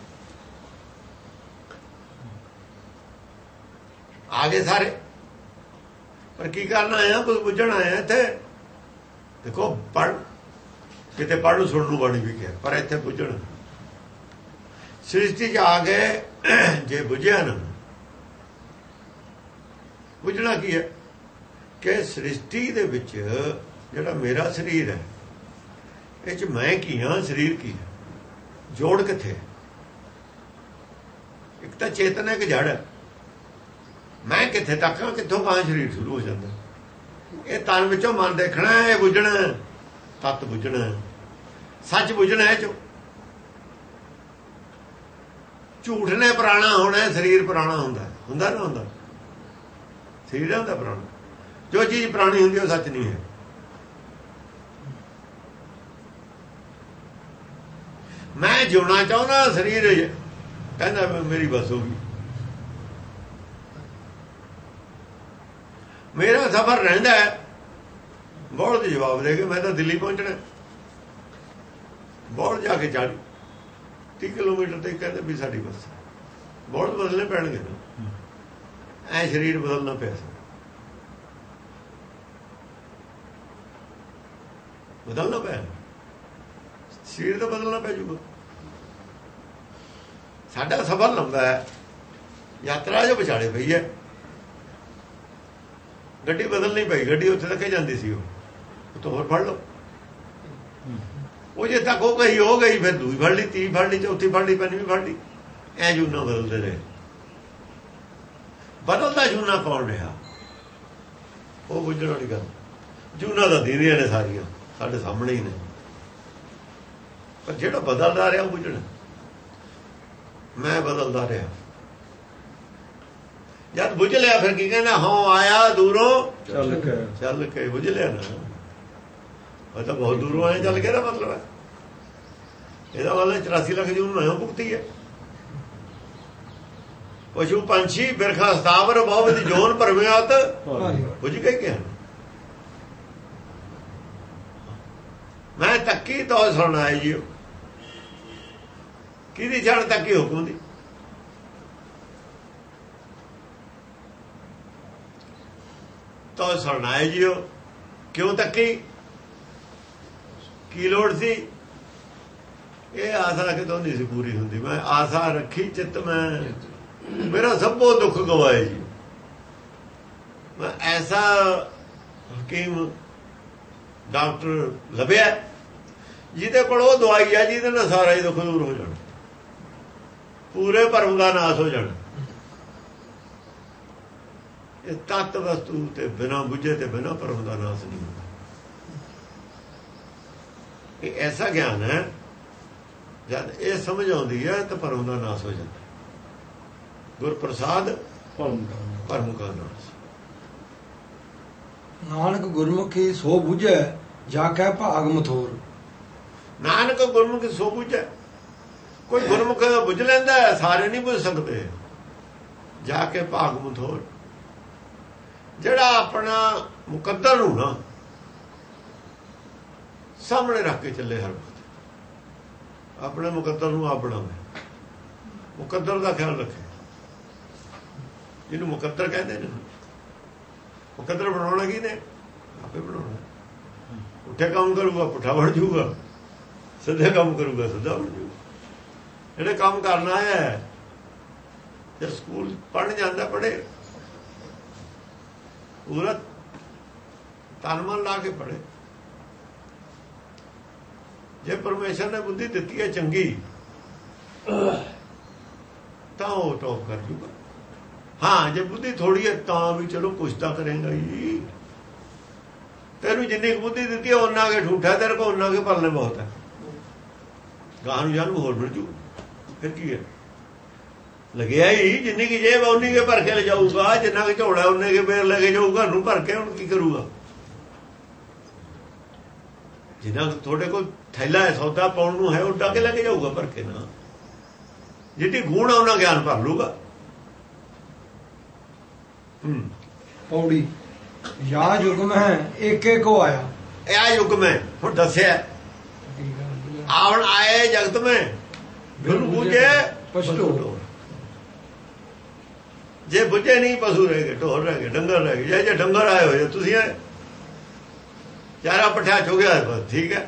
आगे सारे पर की करना आया, कुछ बुझण आया थे। देखो पढ़ किते पढ़ नु सुन नु बन भी गया, पर इत्थे बुझण सृष्टि च आ गए। जे बुझिया ना, बुझना की है कि सृष्टि दे विच जिहड़ा मेरा शरीर है, इह च मैं की हाँ, शरीर की है, जोड़ किथे? एक तो चेतन है कि जड़ है। मैं किथे तक हाँ, कित्थों कहाँ शरीर शुरू हो जाता? ये तन विचों मन देखना है, ये बुझना, तत्त बुझना, सच बुझना है। झूठ ने पुराना होना है, शरीर पुराना होंदा ना होंदा, शरीर होंदा पुराना। ਜੋ ਚੀਜ਼ ਪੁਰਾਣੀ ਹੁੰਦੀ ਉਹ ਸੱਚ ਨਹੀਂ ਹੈ। ਮੈਂ ਜਿਉਣਾ ਚਾਹੁੰਦਾ, ਸਰੀਰ ਕਹਿੰਦਾ ਮੇਰੀ ਬਸ ਹੋ ਗਈ, ਮੇਰਾ ਸਫ਼ਰ ਰਹਿੰਦਾ ਹੈ। ਬੋਲ ਦੇ ਜਵਾਬ ਦੇ ਕੇ ਮੈਂ ਤਾਂ ਦਿੱਲੀ ਪਹੁੰਚਣਾ। ਬੋਲ ਜਾ ਕੇ 30 ਕਿਲੋਮੀਟਰ ਤੇ ਕਹਿੰਦੇ ਵੀ ਸਾਡੀ ਬੱਸ। ਬੋਲ ਬਦਲਣੇ ਪੈਣਗੇ ਨਾ, ਐ ਸਰੀਰ ਬਦਲਣਾ ਪਿਆ ਸੀ, ਬਦਲਣਾ ਪਿਆ, ਸਰੀਰ ਤਾਂ ਬਦਲਣਾ ਪੈ ਜੂਗਾ। ਸਾਡਾ ਸਫ਼ਰ ਲੰਬਾ ਹੈ, ਯਾਤਰਾ ਜੋ ਵਿਚਾਲੇ ਪਈ ਹੈ। ਗੱਡੀ ਬਦਲਣੀ ਪਈ, ਗੱਡੀ ਉੱਥੇ ਤੱਕ ਜਾਂਦੀ ਸੀ, ਉਹ ਤੋਂ ਹੋਰ ਫੜ ਲਓ। ਉਹ ਜੇ ਤੱਕ ਉਹ ਗਈ ਹੋ ਗਈ, ਫਿਰ ਦੂਈ ਫੜ ਲਈ, ਤੀਹ ਫੜ ਲਈ, ਚੌਥੀ ਫੜ ਲਈ, ਪੰਜਵੀਂ ਫੜ ਲਈ। ਐ ਜੂਨਾ ਬਦਲਦੇ ਰਹੇ। ਬਦਲਦਾ ਜੂਨਾ ਕੌਣ ਰਿਹਾ? ਉਹ ਬੁੱਝਣ ਵਾਲੀ ਗੱਲ। ਜੂਨਾ ਤਾਂ ਦੀਦੀਆਂ ਨੇ ਸਾਰੀਆਂ ਸਾਡੇ ਸਾਹਮਣੇ ਹੀ ਨੇ, ਪਰ ਜਿਹੜਾ ਬਦਲਦਾ ਰਿਹਾ ਉਹ ਬੁੱਝਣਾ। ਮੈਂ ਬਦਲਦਾ ਰਿਹਾ, ਜਦ ਬੁੱਝ ਲਿਆ ਫਿਰ ਕੀ ਕਹਿੰਦਾ? ਹਾਂ ਆਇਆ ਦੂਰੋਂ ਚੱਲ ਕੇ ਬੁੱਝ ਲਿਆ ਨਾ। ਉਹ ਤਾਂ ਬਹੁਤ ਦੂਰੋਂ ਆਇਆ ਚੱਲ ਕੇ ਦਾ ਮਤਲਬ ਹੈ। ਇਹਦਾ ਮਤਲਬ 84 ਲੱਖ ਜੂਨ ਮੈਂ ਭੁਗਤੀ ਹੈ। ਪਸ਼ੂ ਪੰਛੀ ਬਿਰਖਾ ਸਤਾਵਰ ਬਹੁਤ ਜੋਨ ਭਰਮਿਆਤ ਬੁੱਝ ਕੇ ਕਿਹਾ। ਮੈਂ ਤੱਕੀ ਤੋਂ ਸੁਣ ਆਏ ਜੀ, ਕਿਹਦੀ ਛੜ ਤੱਕੀ? ਹੁਕਮ ਦੀ। ਤੋਂ ਸੁਣ ਆਏ ਜੀ, ਕਿਉਂ ਤੱਕੀ? ਕੀ ਲੋੜ ਸੀ? ਇਹ ਆਸਾ ਕਿਤੋਂ ਨਹੀਂ ਸੀ ਪੂਰੀ ਹੁੰਦੀ। ਮੈਂ ਆਸਾ ਰੱਖੀ ਚਿੱਤ ਮੈਂ, ਮੇਰਾ ਸਭੋ ਦੁੱਖ ਗਵਾਏ ਜੀ। ਮੈਂ ਐਸਾ ਹਕੀਮ ਡਾਕਟਰ ਲੱਭਿਆ ਜਿਹਦੇ ਕੋਲ ਉਹ ਦਵਾਈ ਹੈ ਜਿਹਦੇ ਨਾਲ ਸਾਰਾ ਹੀ ਦੁੱਖ ਦੂਰ ਹੋ ਜਾਣਾ, ਪੂਰੇ ਭਰਮ ਦਾ ਨਾਸ ਹੋ ਜਾਣਾ। ਇਹ ਤੱਤ ਵਸਤੂ ਤੇ ਬਿਨਾਂ ਬੁੱਝੇ ਤੇ ਬਿਨਾਂ ਭਰਮ ਦਾ ਨਾਸ ਨਹੀਂ ਹੁੰਦਾ। ਇਹ ਐਸਾ ਗਿਆਨ ਹੈ, ਜਦ ਇਹ ਸਮਝ ਆਉਂਦੀ ਹੈ ਤਾਂ ਭਰਮ ਦਾ ਨਾਸ ਹੋ ਜਾਂਦਾ। ਗੁਰ ਪ੍ਰਸਾਦ ਭਰਮ ਕਾ ਨਾਸ। ਨਾਨਕ ਗੁਰਮੁਖੀ ਸੋ ਬੁਝੈ ਜਾ ਕੇ ਭਾਗ ਮਥੋਰ। ਨਾਨਕ ਗੁਰਮੁਖੀ ਸੋ ਬੁਝੈ। ਕੋਈ ਗੁਰਮੁਖ ਬੁਝ ਲੈਂਦਾ, ਸਾਰੇ ਨਹੀਂ ਬੁਝ ਸਕਦੇ। ਜਾ ਕੇ ਭਾਗ ਮਥੋਰ, ਜਿਹੜਾ ਆਪਣਾ ਮੁਕੱਦਰ ਨੂੰ ਨਾ ਸਾਹਮਣੇ ਰੱਖ ਕੇ ਚੱਲੇ ਹਰ ਵਕਤ, ਆਪਣੇ ਮੁਕੱਦਰ ਨੂੰ ਆਪ ਬਣਾਵੇ, ਮੁਕੱਦਰ ਦਾ ਖਿਆਲ ਰੱਖੇ। ਜਿਹਨੂੰ ਮੁਕੱਦਰ ਕਹਿੰਦੇ ਨੇ, ਮੁਕੱਦਰ ਬਣਾਉਣਾ ਕੀ ਨੇ? ਆਪੇ ਬਣਾਉਣਾ। ਪੁੱਠੇ ਕੰਮ ਕਰੂਗਾ ਪੁੱਠਾ ਬਣ ਜੂਗਾ, ਸਿੱਧੇ ਕੰਮ ਕਰੂਗਾ ਸਿੱਧਾ ਬਣ ਜੂਗਾ। ਜਿਹੜੇ ਕੰਮ ਕਰਨਾ ਹੈ, ਜਦ ਸਕੂਲ ਪੜ੍ਹਨ ਜਾਂਦਾ ਪੜ੍ਹੇ, ਪੂਰਾ ਤਨ ਮਨ ਲਾ ਕੇ ਪੜ੍ਹੇ। ਜੇ ਪਰਮੇਸ਼ਰ ਨੇ ਬੁੱਧੀ ਦਿੱਤੀ ਹੈ ਚੰਗੀ, ਤਾਂ ਉਹ ਟੌਪ ਕਰ ਜੂਗਾ। ਹਾਂ, ਜੇ ਬੁੱਧੀ ਥੋੜੀ ਹੈ ਤਾਂ ਵੀ ਚਲੋ ਕੁਛ ਤਾਂ ਕਰੇਗਾ ਹੀ। ਤੈਨੂੰ ਜਿੰਨੀ ਬੁੱਧੀ ਦਿੱਤੀ ਹੈ ਉਹਨਾਂ ਕੇ ਠੂਠਾ, ਤੇਰੇ ਕੋਲ ਉਹਨਾਂ ਕੇ ਪਲਨੇ ਬਹੁਤ ਹੈ। ਗਾਹ ਨੂੰ ਜਾਨ ਹੋਰ ਮਿਲ ਜੂ, ਫਿਰ ਕੀ ਹੈ? ਲੱਗਿਆ ਹੀ ਜਿੰਨੀ ਕੀ ਜੇਬ ਉਨੀ ਕੇ ਭਰ ਕੇ ਲੈ ਜਾਊਗਾ, ਜਿੰਨਾ ਕਿ ਝੋਲਾ ਉਹਨੇ ਕੇ ਫੇਰ ਲੈ ਕੇ ਜਾਊਗਾ। ਨੂੰ ਭਰ ਕੇ ਹੁਣ ਕੀ ਕਰੂਗਾ? ਜਿੰਨਾ ਤੁਹਾਡੇ ਕੋਲ ਥੈਲਾ ਹੈ ਸੌਦਾ ਪਾਉਣ ਨੂੰ ਹੈ, ਉੱਡਾ ਕੇ ਲੈ ਕੇ ਜਾਊਗਾ ਭਰ ਕੇ ਨਾ। ਜਿੱਡੀ ਗੁਣ ਆ ਉਹਨਾਂ ਗਿਆਨ ਭਰ ਲੂਗਾ। ਪੌੜੀ ਯਾ ਯੁਗਮ ਹੈ ਏਕੇ ਕੋ ਆਇਆ। ਇਹ ਯੁਗ ਮੈਂ ਹੁਣ ਦੱਸਿਆ, ਆਉਣ ਆਏ ਜਗਤ ਮੈਂ ਬਿਨ ਬੁਝੇ ਪਸ਼ੂ। ਜੇ ਬੁਝੇ ਨਹੀਂ ਪਸ਼ੂ ਰਹਿ ਗਏ, ਢੋਰ ਰਹਿ ਗਏ, ਡੰਗਰ ਰਹਿ ਗਏ। ਜੇ ਡੰਗਰ ਆਏ ਹੋਏ ਤੁਸੀਂ ਆਏ, ਚਾਰਾ ਪੱਠਾ ਹੋ ਗਿਆ ਬਸ, ਠੀਕ ਹੈ।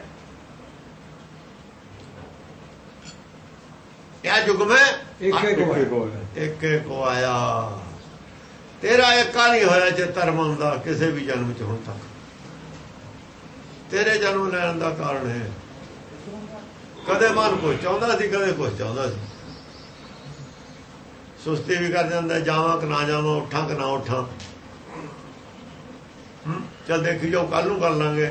ਇਹ ਯੁਗ ਮੈਂ ਏਕੇ ਕੋ ਆਇਆ। ਤੇਰਾ ਏਕਾ ਨਹੀਂ ਹੋਇਆ ਜੇ ਧਰਮ ਦਾ ਕਿਸੇ ਵੀ ਜਨਮ ਚ ਹੁਣ ਤੱਕ। ਤੇਰੇ ਜਨਮ ਲੈਣ ਦਾ ਕਾਰਨ ਹੈ, ਕਦੇ ਮਨ ਕੁਛ ਚਾਹੁੰਦਾ ਸੀ, ਕਦੇ ਕੁਛ ਚਾਹੁੰਦਾ ਸੀ। ਸੁਸਤੀ ਵੀ ਕਰ ਜਾਂਦਾ, ਜਾਵਾਂ ਕਿ ਨਾ ਜਾਵਾਂ, ਉੱਠਾਂ ਕਿ ਨਾ ਉੱਠਾਂ। ਚੱਲ ਦੇਖੀ ਜਾਓ, ਕੱਲ ਨੂੰ ਕਰ ਲਾਂਗੇ।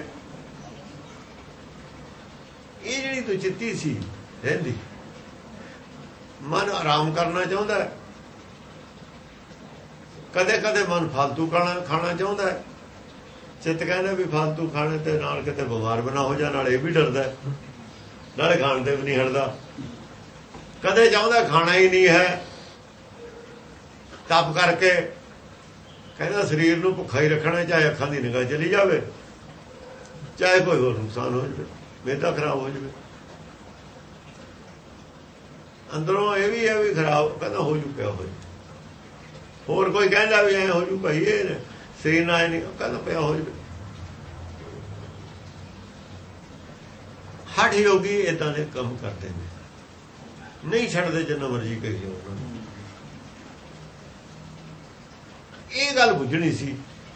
ਇਹ ਜਿਹੜੀ ਤੂੰ ਚਿੱਤੀ ਸੀ ਰਹਿੰਦੀ, ਮਨ ਆਰਾਮ ਕਰਨਾ ਚਾਹੁੰਦਾ ਹੈ। ਕਦੇ ਕਦੇ ਮਨ ਫਾਲਤੂ ਖਾਣਾ ਚਾਹੁੰਦਾ ਹੈ। ਚਿੱਤ ਕਹਿੰਦਾ ਵੀ ਫਾਲਤੂ ਖਾਣੇ ਤੇ ਨਾਲ ਕਿਤੇ ਬਿਮਾਰ ਬਣਾ ਹੋ ਜਾ, ਨਾਲ ਇਹ ਵੀ ਡਰਦਾ, ਨਾਲੇ ਖਾਣ ਤੇ ਵੀ ਨਹੀਂ ਹਟਦਾ, ਕਦੇ ਚਾਹੁੰਦਾ ਖਾਣਾ ਹੀ ਨਹੀਂ ਹੈ। ਤਪ ਕਰਕੇ ਕਹਿੰਦਾ ਸਰੀਰ ਨੂੰ ਭੁੱਖਾ ਹੀ ਰੱਖਣਾ, ਚਾਹੇ ਅੱਖਾਂ ਦੀ ਨਿਗਾਹ ਚਲੀ ਜਾਵੇ, ਚਾਹੇ ਕੋਈ ਹੋਰ ਨੁਕਸਾਨ ਹੋ ਜਾਵੇ, ਮਿਹਦਾ ਖਰਾਬ ਹੋ ਜਾਵੇ, ਅੰਦਰੋਂ ਇਹ ਵੀ ਹੈ ਵੀ ਖਰਾਬ, ਕਹਿੰਦਾ ਹੋ ਜੂ ਪਿਆ ਹੋ। ਹੋਰ ਕੋਈ ਕਹਿੰਦਾ ਵੀ ਐ ਹੋ ਜੂ ਭਾਈ, ਇਹ ਸਰੀਰ ਨਾਲ ਨਹੀਂ, ਕਹਿੰਦਾ ਪਿਆ ਹੋ ਜਾਵੇ। ਹਠ ਯੋਗੀ ਏਦਾਂ ਦੇ ਕੰਮ ਕਰਦੇ ਨੇ, ਨਹੀਂ ਛੱਡਦੇ ਜਿੰਨਾ ਮਰਜ਼ੀ ਕਹੀਏ ਉਹਨਾਂ ਨੂੰ। ਇਹ ਗੱਲ ਬੁੱਝਣੀ ਸੀ,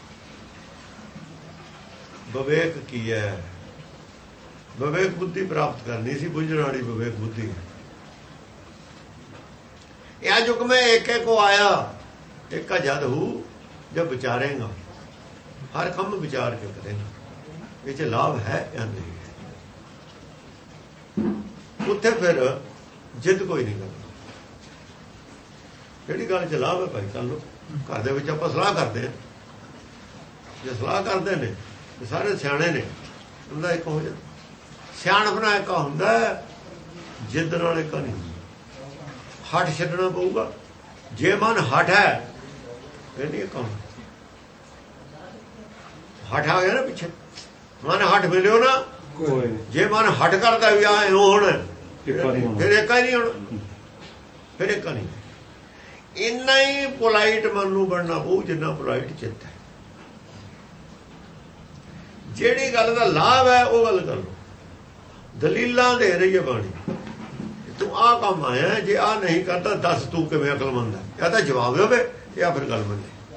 ਵਿਵੇਕ ਕੀ ਹੈ, ਵਿਵੇਕ ਬੁੱਧੀ ਪ੍ਰਾਪਤ ਕਰਨੀ ਸੀ, ਬੁੱਝਣ ਵਾਲੀ ਵਿਵੇਕ ਬੁੱਧੀ। यह युग में एक एक को आया, एक का जद हूँ जब विचारेगा, हर कम विचार के करेगा, ये लाभ है या नहीं है। उत्थे फिर जिद कोई नहीं करता, जिहड़ी गल च लाभ है भाई कर लो। घर दे विच आपां सलाह करते हैं, जे सलाह करते ने सारे सियाणे ने, उनका एक हो जाता। सियाणपना एक हुंदा, जिद नाल एक नहीं। हट छड्डना पऊगा, जे मन हट है फिर नहीं काम। हट आ गया ना पिछे, मन हट मिलियो ना, जे मन हट करता भी आ होना, फिर एक ही नहीं होना, फिर एक नहीं। इन्ना ही पोलाइट मन नूं बनना पऊ जिन्ना पोलाइट चित्त है। जिहड़ी गल दा लाभ है वो गल कर लो, दलीलां दे रही है बाणी, तू आ काम आया, जे आ नहीं करता दस तू किवें अकलमंद है, या तो जवाब होवे या फिर गल मने।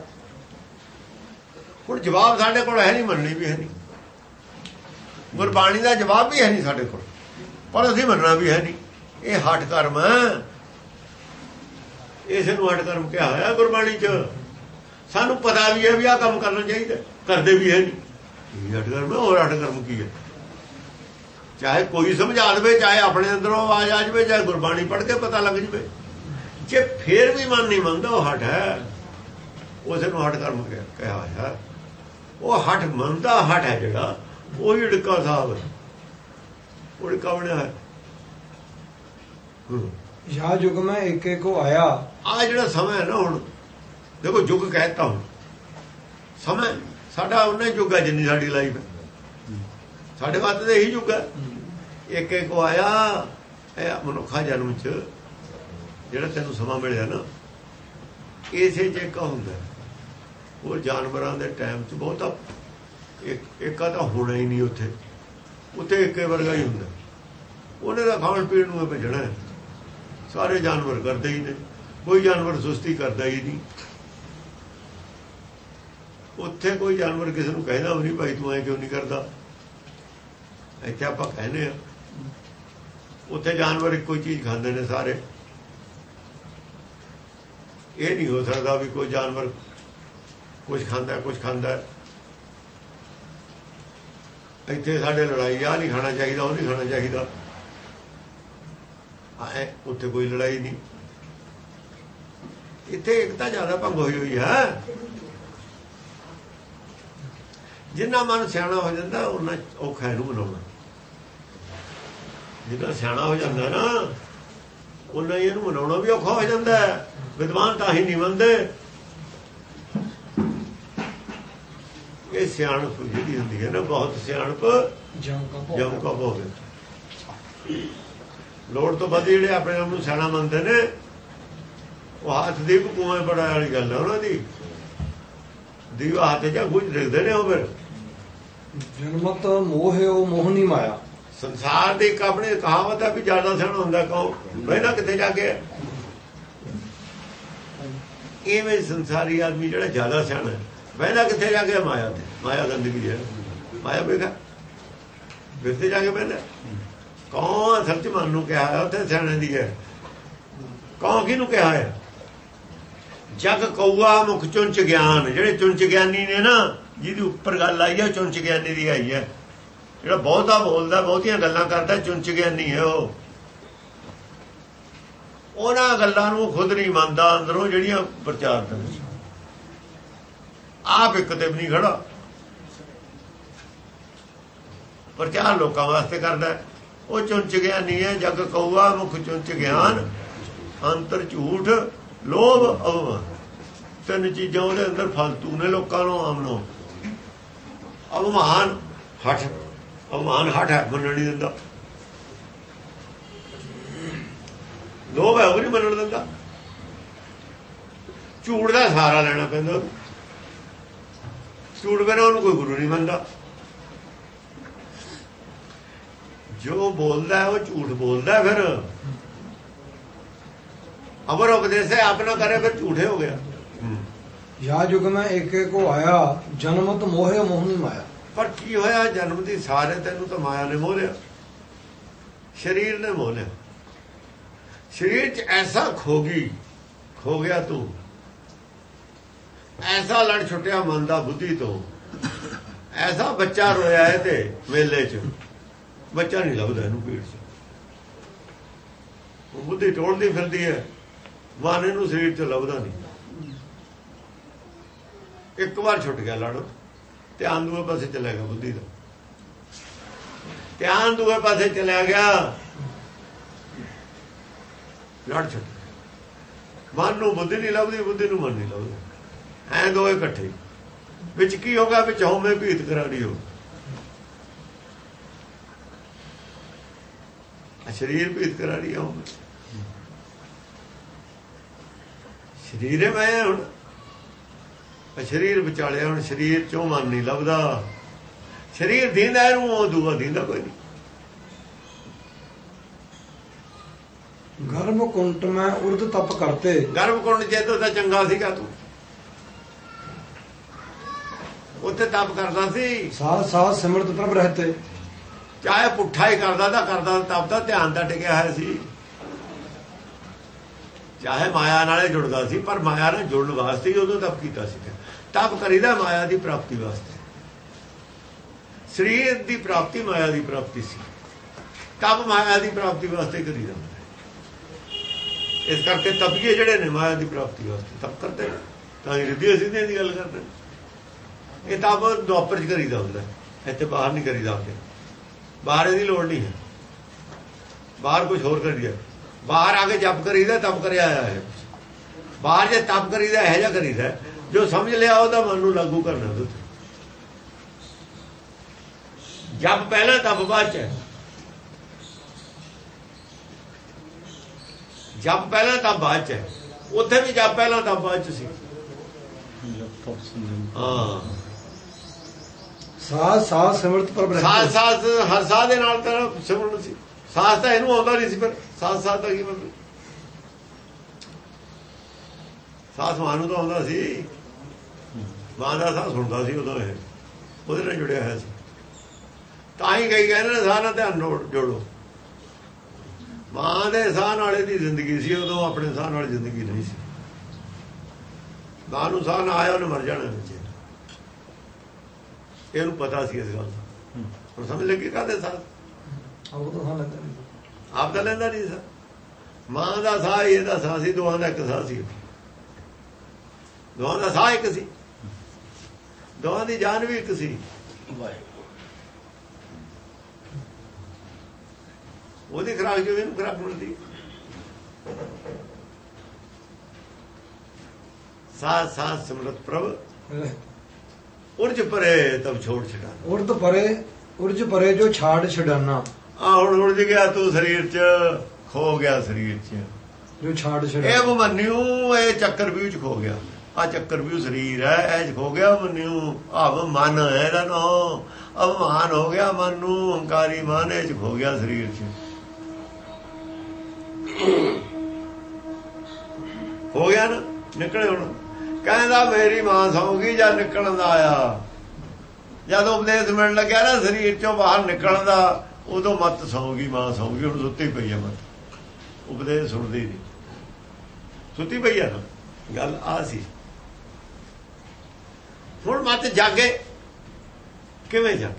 हुण जवाब साडे कोल है नहीं, मननी भी है नहीं, गुरबाणी दा जवाब भी है नहीं साडे कोल, पर असीं मनना भी है नहीं। ये हट कर्म है, इस नूं हट कर्म क्या होया गुरबाणी च। सानू पता भी है भी आ काम करना चाहिए, करदे भी है नहीं। हट कर्म है, और हट कर्म की है, चाहे कोई समझा दे, चाहे अपने अंदरों आवाज आ जाए, चाहे गुरबाणी पढ़ के पता लग जाए, जे फिर भी मन नहीं मनता वो हट है, उस हट कर्म कहा है। वो हट मनता हट है जिहड़ा, वही उड़का साहब है, उड़का बनया है। यह युग में एक एक को आया, आ जिहड़ा समय है ना, हुण देखो युग कहता, हुण समय साडा उन्ना युग है जिन्नी साडी लाइफ है, साढ़े वास्ते यही युग है। एक एक को आया, मनुखा जन्म च जिहड़ा तैनूं समा मिलिया ना, इसे च एक हुंदा, वो जानवरां दे टाइम च बहुता एक तो होना ही नहीं, उत्थे उत्थे एक वर्गा ही हुंदा, उन्हें तां खाण पीण नूं भजना है। सारे जानवर करते ही ने, कोई जानवर सुस्ती करता ही नहीं। उत्थे कोई जानवर किसी नूं कहदा भी नहीं, भाई तूं ऐ क्यों नहीं करदा। इत्थे आपां कहने आ, उत्थे जानवर एक कोई चीज़ खांदे ने सारे। ये नहीं हो सकता भी कोई जानवर कुछ खांदा कुछ खांदा। इत्थे साडे लड़ाई आ नहीं खाना चाहिए, वो नहीं खाना चाहिए, उत्थे कोई लड़ाई नहीं। इत्थे एकता ज्यादा भंग होई हुई है। जिन्ना मन सियाणा हो जाता उन्ना औखा इहनूं मनाउणा। जिन्ना सियाणा हो जाता ना उन्ना ही इहनूं मनाउणा भी औखा हो जाता है। विद्वान तां ही नहीं मनदे। ये सियाणप जिहड़ी हुंदी है ना, बहुत सियाणप जम का होवे। लोड़ तो वध जिहड़े अपने आप नूं सियाणा मनदे ने, वो हाथ दीप कुएं बड़ा वाली गल है उन्हां दी। दीवा हाथ च कुछ दिखदे ने। वो फिर जन्मत मोह है, वो मोह नहीं माया। संसार की एक अपनी कहावत है भी ज्यादा सियाणा हुंदा कौन, बहना किथे जाके। इवें संसारी आदमी जिहड़ा ज्यादा सियाणा है, बहना किथे जाके माया ते। माया गंदगी है, माया बेगा बिरते जाके बहना। कौन असल च मन नूं कहा है उत्थे सियाणे दी है, कौन किहनूं कहा है। जग कौआ मुख चुंच ज्ञान, जिहड़े चुंच ज्ञानी ने ना, जिहदी उपर गल आई है चुंच ज्ञानी दी आई है। जिहड़ा बहुता बोलदा बहुतियां गल्लां करदा चुंच ज्ञानी है। वो उन्हां गल्लां नूं खुद नहीं मनदा, अंदरों जिहड़ियां प्रचारदा। आप एक ते भी नहीं खड़ा, ਪ੍ਰਚਾਰ ਲੋਕਾਂ ਵਾਸਤੇ ਕਰਦਾ। ਉਹ ਚੁੰਚ ਗਿਆਨੀ ਹੈ। ਜਗ ਕਊਆ ਮੁਖ ਚੁੰਚ ਗਿਆਨ, ਅੰਤਰ ਝੂਠ ਲੋਭ ਅਭਿਮਾਨ। ਤਿੰਨ ਚੀਜ਼ਾਂ ਉਹਦੇ ਅੰਦਰ ਫਾਲਤੂ ਨੇ ਲੋਕਾਂ ਨੂੰ ਆਮ ਨੂੰ। ਅਭਿਮਾਨ ਹੱਠ, ਅਭਿਮਾਨ ਹੱਠ ਹੈ, ਮੰਨਣ ਨਹੀਂ ਦਿੰਦਾ। ਲੋਭ ਹੈ, ਉਹ ਨਹੀਂ ਮੰਨਣ ਦਿੰਦਾ। ਝੂਠ ਦਾ ਸਹਾਰਾ ਲੈਣਾ ਪੈਂਦਾ। ਝੂਠ ਬਿਨਾਂ ਉਹਨੂੰ ਕੋਈ ਗੁਰੂ ਨਹੀਂ ਮੰਨਦਾ। ਜੋ ਬੋਲਦਾ ਉਹ ਝੂਠ ਬੋਲਦਾ। ਫਿਰ ਅਮਰ ਉਪਦੇਸ਼ ਹੈ, ਆਪ ਨਾ ਕਰੇ ਫਿਰ ਝੂਠੇ ਹੋ ਗਿਆ। ਯਾ ਯੁਗ ਮੈਂ ਏਕੇ ਕੋ ਆਇਆ, ਜਨਮਤ ਮੋਹਿ ਮੋਹਨੀ ਮਾਇਆ। ਪਰ ਕੀ ਹੋਇਆ? ਜਨਮ ਦੀ ਸਾਰੇ ਤੈਨੂੰ ਤਾਂ ਮਾਇਆ ਨੇ ਮੋਹ ਲਿਆ, ਸਰੀਰ ਨੇ ਮੋਹ ਲਿਆ। ਸਰੀਰ 'ਚ ਐਸਾ ਖੋ ਗਿਆ ਤੂੰ, ਐਸਾ ਲੜ ਛੁੱਟਿਆ ਮਨ ਦਾ ਬੁੱਧੀ ਤੋਂ। ਐਸਾ ਬੱਚਾ ਰੋਇਆ ਹੈ ਤੇ ਮੇਲੇ 'ਚ ਬੱਚਾ ਨਹੀਂ ਲੱਭਦਾ ਇਹਨੂੰ ਭੀੜ 'ਚ। ਉਹ ਬੁੱਧੀ ਟੋੜਦੀ ਫਿਰਦੀ ਹੈ, ਮਨ ਇਹਨੂੰ ਸਰੀਰ 'ਚ ਲੱਭਦਾ ਨਹੀਂ। ਇੱਕ ਵਾਰ ਛੁੱਟ ਗਿਆ ਲੜ, ਧਿਆਨ ਦੂਏ ਪਾਸੇ ਚਲਾ ਗਿਆ। ਬੁੱਧੀ ਦਾ ਧਿਆਨ ਦੂਏ ਪਾਸੇ ਚਲਾ ਗਿਆ, ਲੜ ਛੁੱਟ। ਮਨ ਨੂੰ ਬੁੱਧੀ ਨਹੀਂ ਲੱਭਦੀ, ਬੁੱਧੀ ਨੂੰ ਮਨ ਨਹੀਂ ਲੱਭਦਾ। ਐ ਦੋਏ ਇਕੱਠੇ। ਵਿੱਚ ਕੀ ਹੋਗਾ? ਵਿੱਚ ਹਉਮੈ ਭੀਤ ਕਰਾਣੀ ਹੋ। ਸਰੀਰ ਭੀਤ ਕਰਾਣੀ ਹੋ। ਸਰੀਰ ਮੈਂ ਹੁਣ ਸਰੀਰ ਵਿਚਾਲਿਆ। ਹੁਣ ਸਰੀਰ ਚੋਂ ਮਨ ਨਹੀਂ ਲੱਭਦਾ। ਸਰੀਰ ਦੀਂਦਾ ਇਹਨੂੰ, ਉਹ ਦੂਆ ਦੀਂਦਾ ਕੋਈ ਨਹੀਂ। ਗਰਭ ਕੁੰਟ ਮੈਂ ਉਰਦ ਤਪ ਕਰਤੇ। ਗਰਭ ਕੁੰਡ ਜਦੋਂ ਤਾਂ ਚੰਗਾ ਸੀਗਾ, ਤੂੰ ਉੱਥੇ ਤਪ ਕਰਦਾ ਸੀ। ਸਾਥ ਸਾਥ ਸਿਮਰਤ ਪ੍ਰਭ ਰਹਤੇ। ਚਾਹੇ ਪੁੱਠਾ ਹੀ ਕਰਦਾ ਤਪ ਦਾ ਧਿਆਨ ਦਾ ਟਿਕਿਆ ਹੋਇਆ ਸੀ। ਚਾਹੇ ਮਾਇਆ ਨਾਲੇ ਜੁੜਦਾ ਸੀ, ਪਰ ਮਾਇਆ ਨਾਲ ਜੁੜਨ ਵਾਸਤੇ ਹੀ ਉਦੋਂ ਤਪ ਕੀਤਾ ਸੀ। ਤਪ ਕਰੀਦਾ ਮਾਇਆ ਦੀ ਪ੍ਰਾਪਤੀ ਵਾਸਤੇ। ਸਰੀਰ ਦੀ ਪ੍ਰਾਪਤੀ ਮਾਇਆ ਦੀ ਪ੍ਰਾਪਤੀ ਸੀ। ਤਪ ਮਾਇਆ ਦੀ ਪ੍ਰਾਪਤੀ ਵਾਸਤੇ ਕਰੀਦਾ। ਇਸ ਕਰਕੇ ਤਪੀਏ ਜਿਹੜੇ ਨੇ ਮਾਇਆ ਦੀ ਪ੍ਰਾਪਤੀ ਵਾਸਤੇ ਤਪ ਕਰਦੇ ਨੇ। ਤਾਂ ਰਿੱਧੀ ਸਿੱਧੀਆਂ ਦੀ ਗੱਲ ਕਰਦੇ। ਇਹ ਤਪ ਦੁਆਪਰ 'ਚ ਕਰੀਦਾ ਹੁੰਦਾ, ਇੱਥੇ ਬਾਹਰ ਨਹੀਂ ਕਰੀਦਾ ਹੁੰਦੇ। ਬਾਹਰ ਇਹਦੀ ਲੋੜ ਨਹੀਂ ਹੈ। ਬਾਹਰ ਕੁਝ ਹੋਰ ਕਰੀਦਾ। ਬਾਹਰ ਆ ਕੇ ਜਪ ਕਰੀਦਾ, ਤਪ ਕਰਿਆ ਆਇਆ ਹੈ। ਬਾਹਰ ਜੇ ਤਪ ਕਰੀਦਾ ਇਹੋ ਜਿਹਾ ਕਰੀਦਾ ਜੋ ਸਮਝ ਲਿਆ ਉਹਦਾ ਮਨ ਨੂੰ ਲਾਗੂ ਕਰਨਾ। ਉਹਦੇ ਜਪ ਪਹਿਲਾਂ, ਤਪ ਬਾਅਦ 'ਚ ਹੈ। ਜਪ ਪਹਿਲਾਂ ਤਾਂ ਬਾਅਦ 'ਚ ਹੈ। ਉੱਥੇ ਵੀ ਜਪ ਪਹਿਲਾਂ ਤਾਂ ਬਾਅਦ 'ਚ ਸੀ। ਹਾਂ, ਸਾਥ ਸਾਥ ਸਿਮਰਤ ਪ੍ਰਭ ਰਹਤੇ। ਸਾਥ ਸਾਥ ਹਰ ਸਾਹ ਦੇ ਨਾਲ ਤੇਰਾ ਸਿਮਰਨ ਸੀ। ਸਾਥ ਤਾਂ ਇਹਨੂੰ ਆਉਂਦਾ ਨਹੀਂ ਸੀ। ਫਿਰ ਸਾਥ ਸਾਥ ਦਾ ਕੀ ਮਤਲਬ? ਸਾਥ ਮਾਂ ਨੂੰ ਤਾਂ ਆਉਂਦਾ ਸੀ। ਮਾਂ ਦਾ ਸਾਹ ਸੁਣਦਾ ਸੀ ਉਦੋਂ। ਇਹ ਉਹਦੇ ਨਾਲ ਜੁੜਿਆ ਹੋਇਆ ਸੀ। ਤਾਂ ਹੀ ਕਈ ਕਹਿੰਦੇ ਨੇ ਸਾਹ ਨਾਲ ਧਿਆਨ ਜੋੜੋ। ਮਾਂ ਦੇ ਸਾਹ ਨਾਲ ਇਹਦੀ ਜ਼ਿੰਦਗੀ ਸੀ, ਉਦੋਂ ਆਪਣੇ ਸਾਹ ਨਾਲ ਜ਼ਿੰਦਗੀ ਨਹੀਂ ਸੀ। ਮਾਂ ਨੂੰ ਸਾਹ ਨਾ ਆਇਆ ਉਹਨੇ ਮਰ ਜਾਣਾ ਬੱਚੇ। ਇਹਨੂੰ ਪਤਾ ਸੀ ਇਸ ਗੱਲ ਦਾ। ਹੁਣ ਸਮਝ ਲੱਗੀ ਕਾਹਦੇ ਸਾਹ? ਆਪ ਤਾਂ ਲੈਂਦਾ ਨਹੀਂ ਸਾਹ। ਮਾਂ ਦਾ ਸਾਹ ਹੀ ਇਹਦਾ ਸਾਹ ਸੀ। ਦੋਹਾਂ ਦਾ ਇੱਕ ਸਾਹ ਸੀ। ਦੋਹਾਂ ਦਾ ਸਾਹ ਇੱਕ ਸੀ। ਦੋਹਾਂ ਦੀ ਜਾਨ ਵੀ ਇੱਕ ਸੀ। ਉਹਦੀ ਖੁਰਾਕ ਜੋ ਇਹਨੂੰ ਖੁਰਾਕ ਮਿਲਦੀ। ਸਾਥ ਸਾਥ ਸਿਮਰਤ ਪ੍ਰਭ ਉਰਜ ਪਰੇ ਤਬ ਛੋੜ ਛਡਾਨਾ। ਉਰਜ ਪਰੇ ਜੋ ਛਾੜ ਛਡਾਨਾ। ਹੁਣ ਉਰਜ ਗਿਆ ਤੂੰ ਸਰੀਰ 'ਚ, ਖੋ ਗਿਆ ਸਰੀਰ 'ਚ ਜੋ ਛਾੜ ਛਡਾਨਾ। ਇਹ ਮੰਨਿਓ ਇਹ ਚੱਕਰ ਵੀ 'ਚ ਖੋ ਗਿਆ। ਆ ਚੱਕਰ ਵੀ ਸਰੀਰ ਹੈ, ਇਹ 'ਚ ਖੋ ਗਿਆ ਮੰਨਿਓ। ਆਹ ਮਨ ਹੈ ਇਹਦਾ ਨਾਮ। ਅਭਿਮਾਨ ਹੋ ਗਿਆ ਮਨ ਨੂੰ, ਹੰਕਾਰੀ ਮਨ ਇਹ 'ਚ ਖੋ ਗਿਆ ਸਰੀਰ 'ਚ। ਹੋ ਗਿਆ ਨਾ, ਨਿਕਲੇ। ਹੁਣ ਕਹਿੰਦਾ ਮੇਰੀ ਮਾਂ ਸੌਂਗੀ ਜਾਂ ਨਿਕਲਣ ਦਾ ਆਇਆ। ਜਦੋਂ ਉਪਦੇਸ਼ ਮਿਲਣ ਲੱਗਿਆ ਨਾ ਸਰੀਰ 'ਚੋਂ ਬਾਹਰ ਨਿਕਲਣ ਦਾ, ਉਦੋਂ ਮੱਤ ਸੌਂਗੀ, ਮਾਂ ਸੌਂਗੀ। ਹੁਣ ਸੁੱਤੀ ਪਈ ਆ ਮੱਤ। ਉਪਦੇਸ਼ ਸੁਣਦੀ ਨਹੀਂ, ਸੁੱਤੀ ਪਈ ਆ ਨਾ। ਗੱਲ ਆ ਸੀ। ਹੁਣ ਮੱਤ ਜਾਗੇ। ਕਿਵੇਂ ਜਾਗੇ?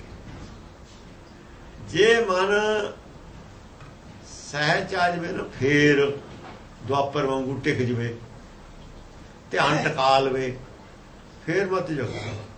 ਜੇ ਮਨ ਸਹਿਜ ਆ ਜਾਵੇ ਨਾ, ਫੇਰ ਦੁਆਪਰ ਵਾਂਗੂ ਟਿਕ ਜਵੇ, ਧਿਆਨ ਟਿਕਾ ਲਵੇ, ਫੇਰ ਮੱਤ ਜਾਊਗਾ।